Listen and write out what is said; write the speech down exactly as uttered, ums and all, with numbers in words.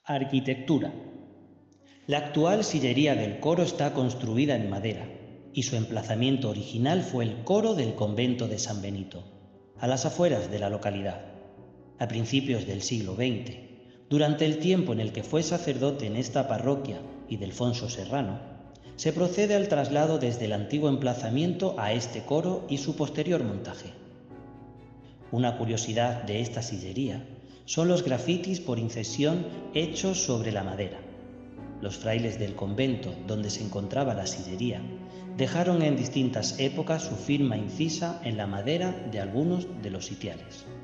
Arquitectura. La actual sillería del coro está construida en madera y su emplazamiento original fue el coro del convento de San Benito, a las afueras de la localidad, a principios del siglo veinte. Durante el tiempo en el que fue sacerdote en esta parroquia y Delfonso Serrano, se procede al traslado desde el antiguo emplazamiento a este coro y su posterior montaje. Una curiosidad de esta sillería son los grafitis por incisión hechos sobre la madera. Los frailes del convento donde se encontraba la sillería dejaron en distintas épocas su firma incisa en la madera de algunos de los sitiales.